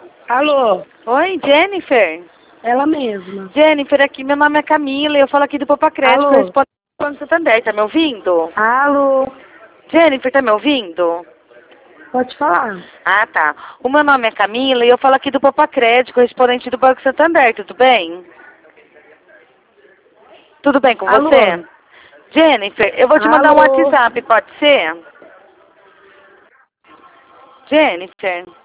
Alô? Oi, Jennifer? Ela mesma. Jennifer, aqui, meu nome é Camila, eu falo aqui do Poupa Crédito, Alô? respondo do Banco Santander, tá me ouvindo? Alô? Jennifer, tá me ouvindo? Pode falar. Ah, tá. O meu nome é Camila e eu falo aqui do Poupa Crédito, correspondente do Banco Santander, tudo bem? Tudo bem com Alô? você? Jennifer, eu vou te mandar um Alô? WhatsApp, pode ser? Jennifer?